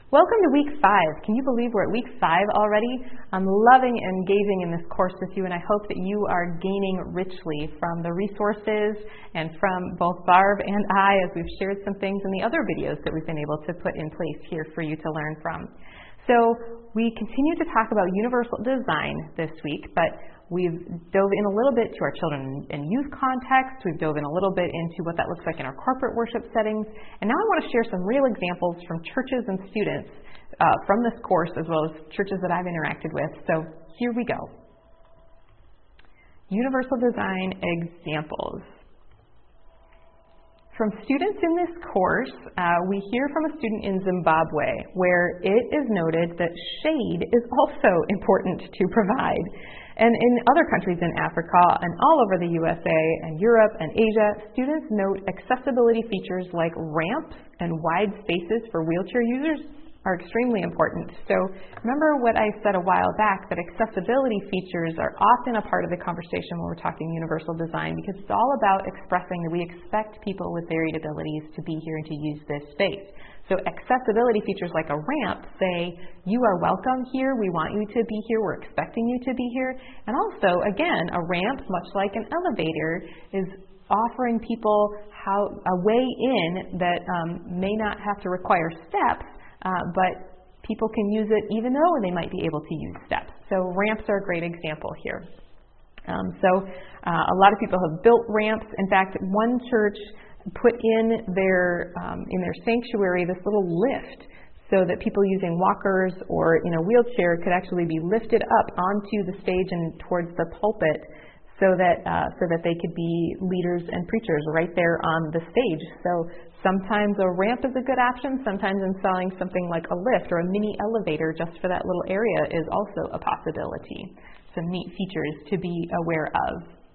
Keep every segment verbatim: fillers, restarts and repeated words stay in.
Welcome to week five. Can you believe we're at week five already? I'm loving engaging in this course with you, and I hope that you are gaining richly from the resources and from both Barb and I as we've shared some things in the other videos that we've been able to put in place here for you to learn from. So we continue to talk about universal design this week, but we've dove in a little bit to our children and youth context. We've dove in a little bit into what that looks like in our corporate worship settings. And now I want to share some real examples from churches and students uh, from this course, as well as churches that I've interacted with. So here we go. Universal design examples. From students in this course, uh, we hear from a student in Zimbabwe where it is noted that shade is also important to provide. And in other countries in Africa and all over the U S A and Europe and Asia, students note accessibility features like ramps and wide spaces for wheelchair users are extremely important. So remember what I said a while back, that accessibility features are often a part of the conversation when we're talking universal design, because it's all about expressing that we expect people with varied abilities to be here and to use this space. So accessibility features like a ramp say, you are welcome here, we want you to be here, we're expecting you to be here. And also, again, a ramp, much like an elevator, is offering people how a way in that um, may not have to require steps, uh, but people can use it even though they might be able to use steps. So ramps are a great example here. Um, so uh, a lot of people have built ramps. In fact, one church put in their um, in their sanctuary this little lift so that people using walkers or in a wheelchair could actually be lifted up onto the stage and towards the pulpit, so that uh, so that they could be leaders and preachers right there on the stage. So sometimes a ramp is a good option. Sometimes installing something like a lift or a mini elevator just for that little area is also a possibility. Some neat features to be aware of.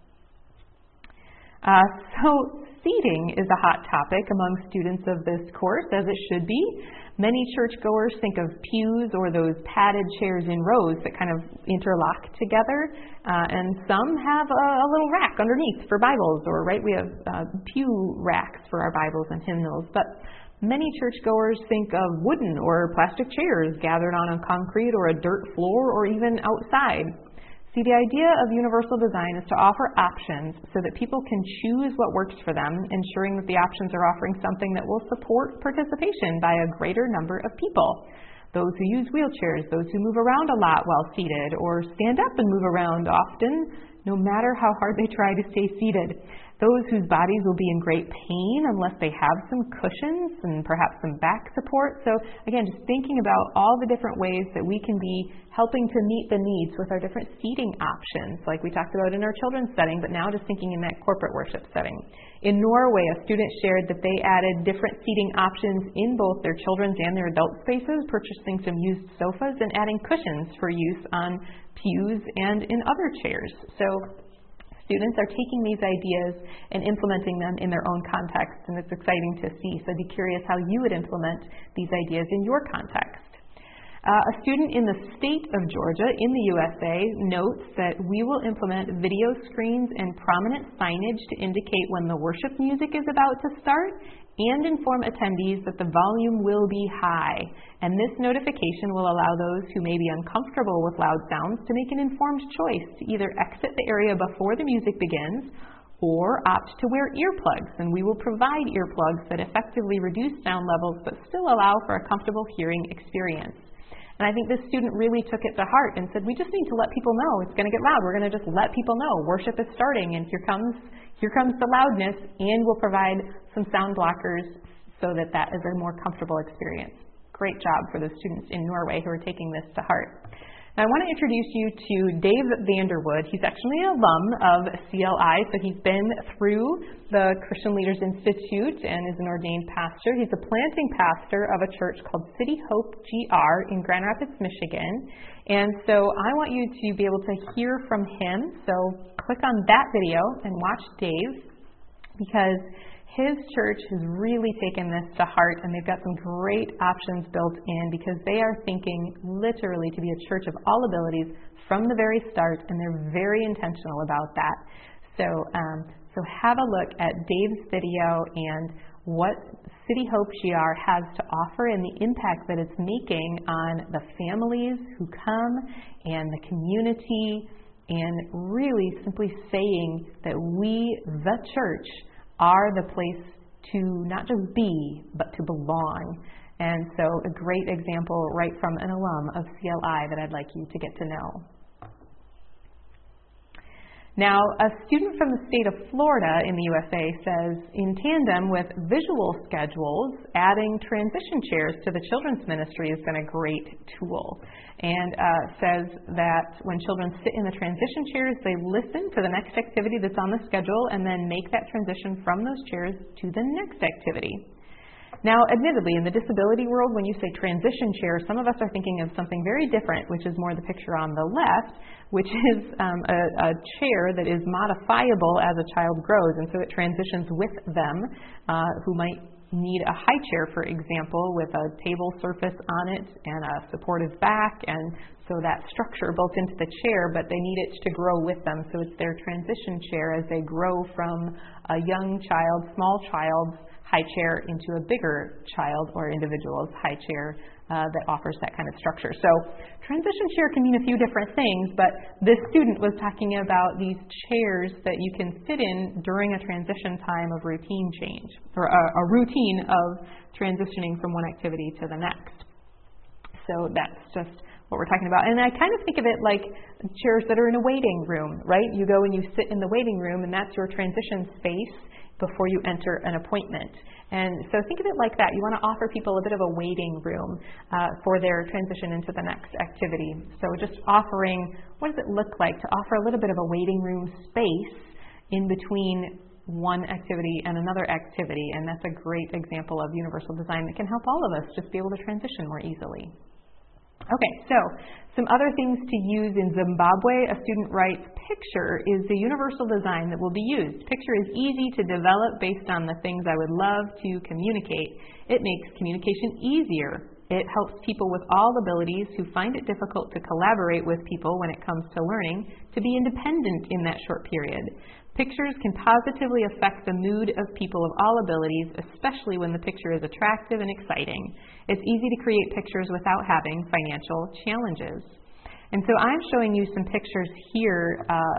Uh, so seating is a hot topic among students of this course, as it should be. Many churchgoers think of pews or those padded chairs in rows that kind of interlock together, uh, and some have a, a little rack underneath for Bibles, or right, we have uh, pew racks for our Bibles and hymnals. But many churchgoers think of wooden or plastic chairs gathered on a concrete or a dirt floor or even outside. See, the idea of universal design is to offer options so that people can choose what works for them, ensuring that the options are offering something that will support participation by a greater number of people. Those who use wheelchairs, those who move around a lot while seated, or stand up and move around often, no matter how hard they try to stay seated. Those whose bodies will be in great pain unless they have some cushions and perhaps some back support. So again, just thinking about all the different ways that we can be helping to meet the needs with our different seating options, like we talked about in our children's setting, but now just thinking in that corporate worship setting. In Norway, a student shared that they added different seating options in both their children's and their adult spaces, purchasing some used sofas and adding cushions for use on pews and in other chairs. So students are taking these ideas and implementing them in their own context, and it's exciting to see. So be curious how you would implement these ideas in your context. Uh, a student in the state of Georgia in the U S A notes that we will implement video screens and prominent signage to indicate when the worship music is about to start, and inform attendees that the volume will be high. And this notification will allow those who may be uncomfortable with loud sounds to make an informed choice to either exit the area before the music begins or opt to wear earplugs. And we will provide earplugs that effectively reduce sound levels but still allow for a comfortable hearing experience. And I think this student really took it to heart and said, we just need to let people know it's going to get loud. We're going to just let people know worship is starting, and here comes here comes the loudness, and we'll provide some sound blockers so that that is a more comfortable experience. Great job for the students in Norway who are taking this to heart. Now, I want to introduce you to Dave Vanderwood. He's actually an alum of C L I, so he's been through the Christian Leaders Institute and is an ordained pastor. He's a planting pastor of a church called City Hope G R in Grand Rapids, Michigan. And so I want you to be able to hear from him. So click on that video and watch Dave, because his church has really taken this to heart, and they've got some great options built in, because they are thinking literally to be a church of all abilities from the very start, and they're very intentional about that. So, um, so have a look at Dave's video and what City Hope G R has to offer and the impact that it's making on the families who come and the community, and really simply saying that we, the church, are the place to not just be, but to belong. And so a great example right from an alum of C L I that I'd like you to get to know. Now, a student from the state of Florida in the U S A says, in tandem with visual schedules, adding transition chairs to the children's ministry has been a great tool. And uh, says that when children sit in the transition chairs, they listen to the next activity that's on the schedule and then make that transition from those chairs to the next activity. Now, admittedly, in the disability world, when you say transition chair, some of us are thinking of something very different, which is more the picture on the left, which is um, a, a chair that is modifiable as a child grows, and so it transitions with them, uh, who might need a high chair, for example, with a table surface on it and a supportive back, and so that structure built into the chair, but they need it to grow with them. So it's their transition chair as they grow from a young child, small child's high chair into a bigger child or individual's high chair uh, that offers that kind of structure. So transition chair can mean a few different things, but this student was talking about these chairs that you can sit in during a transition time of routine change, or a, a routine of transitioning from one activity to the next. So that's just what we're talking about. And I kind of think of it like chairs that are in a waiting room, right? You go and you sit in the waiting room, and that's your transition space before you enter an appointment. And so think of it like that. You want to offer people a bit of a waiting room uh, for their transition into the next activity. So just offering, what does it look like to offer a little bit of a waiting room space in between one activity and another activity? And that's a great example of universal design that can help all of us just be able to transition more easily. Okay, so some other things to use in Zimbabwe. A student writes, picture is the universal design that will be used. Picture is easy to develop based on the things I would love to communicate. It makes communication easier. It helps people with all abilities who find it difficult to collaborate with people when it comes to learning to be independent in that short period. Pictures can positively affect the mood of people of all abilities, especially when the picture is attractive and exciting. It's easy to create pictures without having financial challenges. And so I'm showing you some pictures here uh,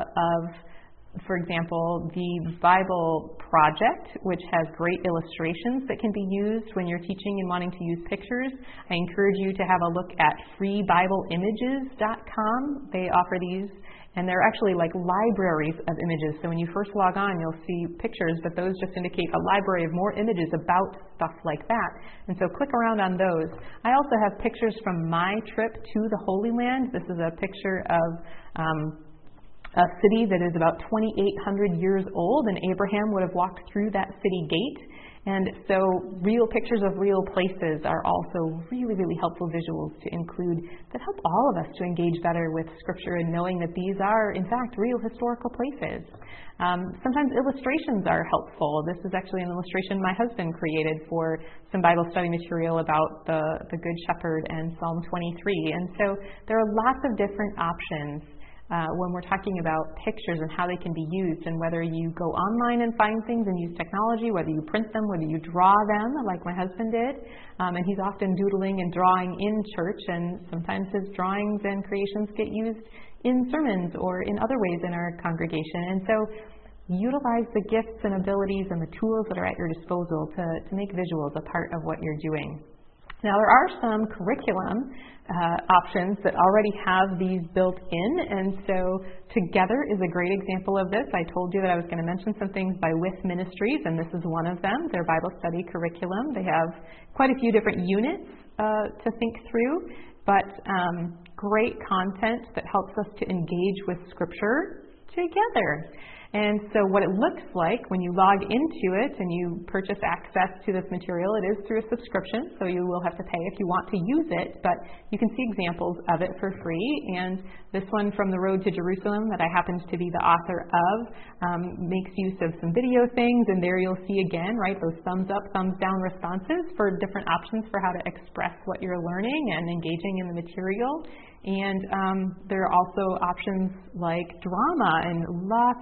of, for example, the Bible Project, which has great illustrations that can be used when you're teaching and wanting to use pictures. I encourage you to have a look at free bible images dot com. They offer these, and they're actually like libraries of images. So when you first log on, you'll see pictures, but those just indicate a library of more images about stuff like that. And so click around on those. I also have pictures from my trip to the Holy Land. This is a picture of um, a city that is about twenty-eight hundred years old, and Abraham would have walked through that city gate. And so real pictures of real places are also really, really helpful visuals to include that help all of us to engage better with Scripture and knowing that these are, in fact, real historical places. Um, sometimes illustrations are helpful. This is actually an illustration my husband created for some Bible study material about the, the Good Shepherd and Psalm twenty-three. And so there are lots of different options Uh, when we're talking about pictures and how they can be used, and whether you go online and find things and use technology, whether you print them, whether you draw them like my husband did, um, and he's often doodling and drawing in church, and sometimes his drawings and creations get used in sermons or in other ways in our congregation. And so utilize the gifts and abilities and the tools that are at your disposal to, to make visuals a part of what you're doing. Now, there are some curriculum uh, options that already have these built in, and so Together is a great example of this. I told you that I was going to mention some things by With Ministries, and this is one of them, their Bible study curriculum. They have quite a few different units uh, to think through, but um, great content that helps us to engage with Scripture together. And so what it looks like when you log into it and you purchase access to this material, it is through a subscription, so you will have to pay if you want to use it, but you can see examples of it for free. And this one from The Road to Jerusalem that I happened to be the author of um, makes use of some video things, and there you'll see again, right, those thumbs up, thumbs down responses for different options for how to express what you're learning and engaging in the material. And um, there are also options like drama, and lots of people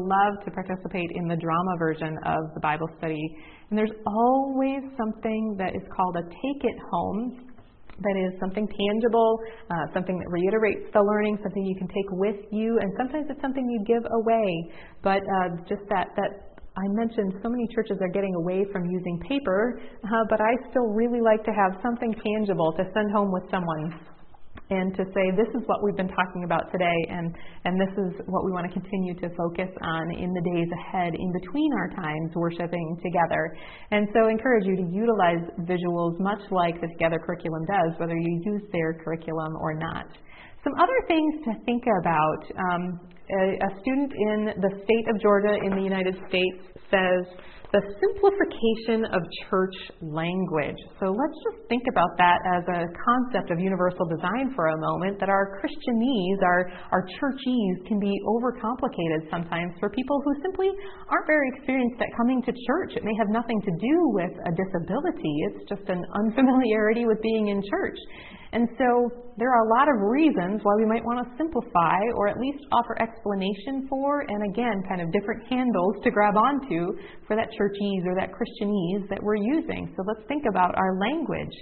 still love to participate in the drama version of the Bible study. And there's always something that is called a take it home. That is something tangible, uh, something that reiterates the learning, something you can take with you, and sometimes it's something you give away. But uh, just that, that I mentioned so many churches are getting away from using paper, uh, but I still really like to have something tangible to send home with someone and to say, this is what we've been talking about today, and, and this is what we want to continue to focus on in the days ahead in between our times worshiping together. And so I encourage you to utilize visuals much like the Together curriculum does, whether you use their curriculum or not. Some other things to think about. Um, a, a student in the state of Georgia in the United States says, the simplification of church language. So let's just think about that as a concept of universal design for a moment, that our Christianese, our, our churchese can be overcomplicated sometimes for people who simply aren't very experienced at coming to church. It may have nothing to do with a disability. It's just an unfamiliarity with being in church. And so there are a lot of reasons why we might want to simplify or at least offer explanation for, and again, kind of different handles to grab onto for that churchese or that Christianese that we're using. So let's think about our language.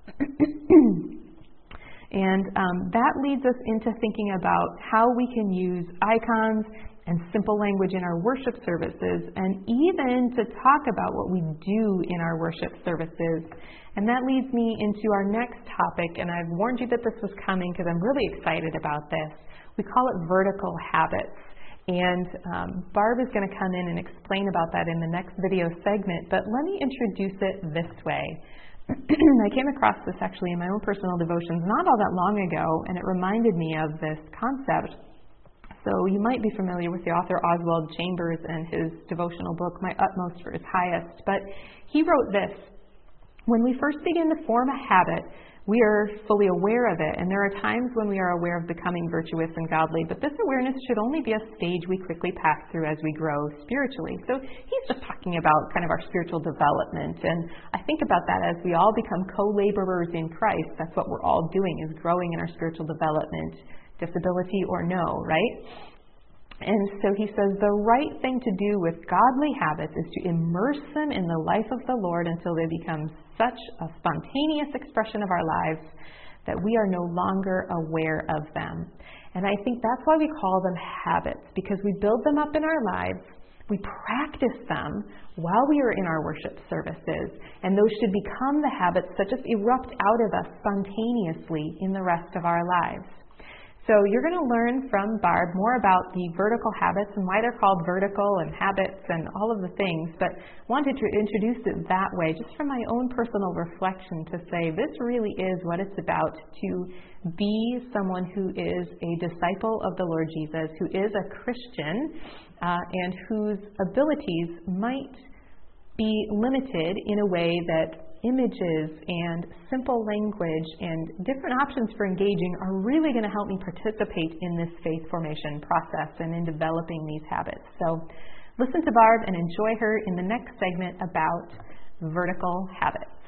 And um, that leads us into thinking about how we can use icons and simple language in our worship services, and even to talk about what we do in our worship services. And that leads me into our next topic, and I've warned you that this was coming because I'm really excited about this. We call it vertical habits. And um, Barb is going to come in and explain about that in the next video segment, but let me introduce it this way. I came across this actually in my own personal devotions not all that long ago, and it reminded me of this concept. So you might be familiar with the author Oswald Chambers and his devotional book, My Utmost for His Highest. But he wrote this: when we first begin to form a habit, we are fully aware of it. And there are times when we are aware of becoming virtuous and godly. But this awareness should only be a stage we quickly pass through as we grow spiritually. So he's just talking about kind of our spiritual development. And I think about that as we all become co-laborers in Christ. That's what we're all doing, is growing in our spiritual development, disability or no, right? And so he says the right thing to do with godly habits is to immerse them in the life of the Lord until they become such a spontaneous expression of our lives that we are no longer aware of them. And I think that's why we call them habits, because we build them up in our lives, we practice them while we are in our worship services, and those should become the habits that just erupt out of us spontaneously in the rest of our lives. So you're going to learn from Barb more about the vertical habits and why they're called vertical and habits and all of the things, but wanted to introduce it that way just from my own personal reflection to say this really is what it's about, to be someone who is a disciple of the Lord Jesus, who is a Christian, uh, and whose abilities might be limited in a way that images and simple language and different options for engaging are really going to help me participate in this faith formation process and in developing these habits. So listen to Barb and enjoy her in the next segment about vertical habits.